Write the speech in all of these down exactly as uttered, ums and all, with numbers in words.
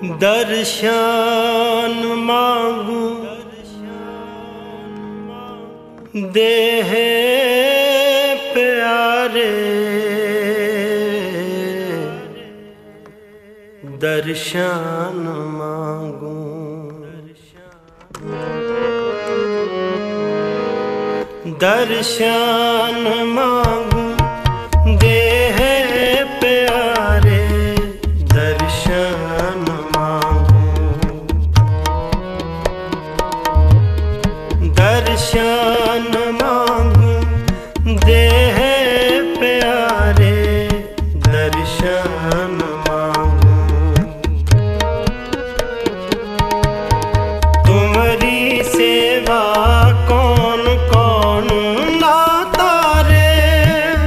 दर्शन मांगू देह प्यारे, दर्शन मांगू दर्शन मांगू देह प्यारे, दर्शन मांगू दर्शन मांगू देह प्यारे, दर्शन मांगू तुम्हारी सेवा कौन कौन ना तारे,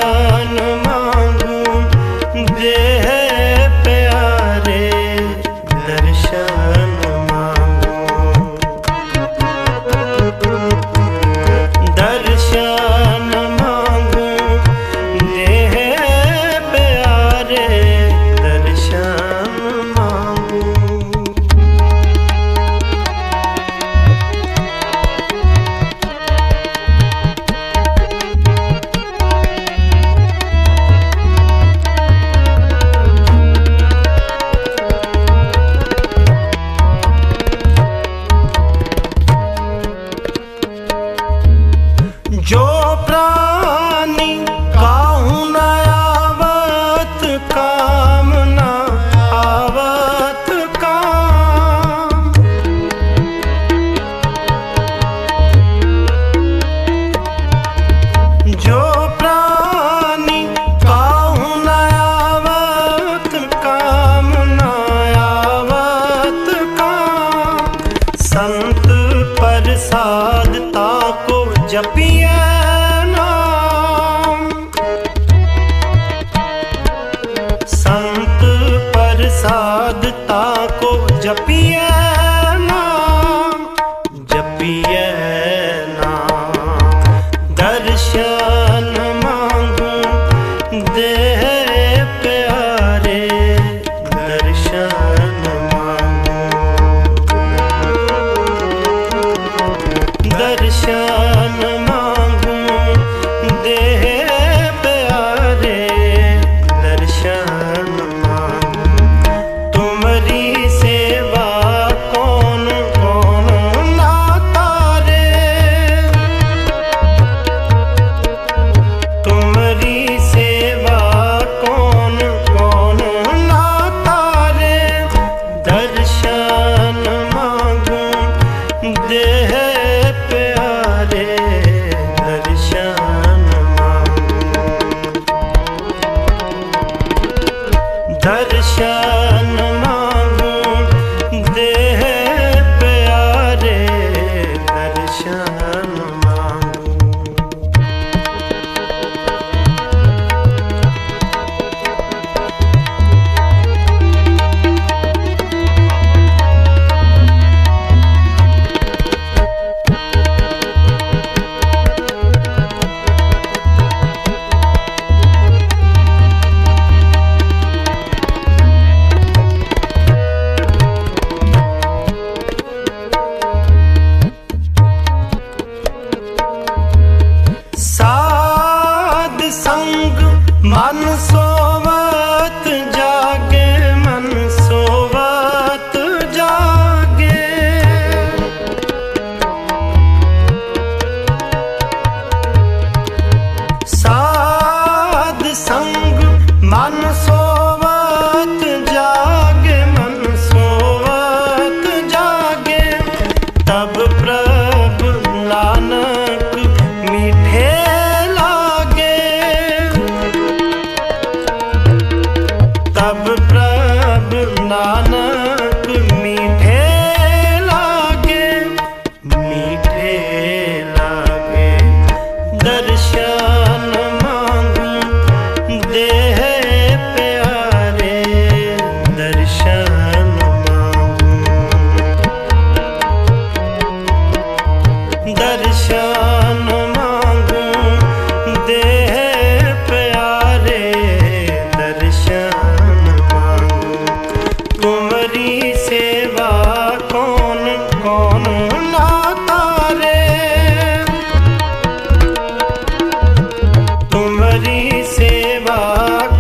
दर्शन मांगू देह प्यारे, दर्शन मांगू। दर्शन मांगू देह प्यारे, दर्शन मांगू। जो प्राणी काहू न आवत काम, न आवत काम। जो प्राणी काहू न आवत काम, न आवत काम। संत प्रसाद ताको जपिए नाम, संत प्रसाद ताको जपिए नाम, जपिए नाम। दर्शन मांगू देह प्यारे, दर्शन मांगू। दर्शन मांगू देह प्यारे, दर्शन मांगू। तुम्हारी सेवा कौन कौन ना तारे, तुम्हारी सेवा कौन कौन ना तारे। दर्शन मांगू देह प्यारे, दर्शन मांगू। दर्शन मांगू देह प्यारे, दर्शन मांगू। साध संग मन सोवत जागे, मन सोवत जागे। साध संग मन सोवत जागे, मन सोवत जागे। तब प्रभु नानक मीठे लागे, तब प्रभु नानक मीठे लागे, मीठे लागे। दर्शन मांगू देह प्यारे, दर्शन मांगू। दर्शन मांगू देह प्यारे, दर्शन मांगू। तुम्हारी सेवा कौन कौन ना तारे, तुम्हारी सेवा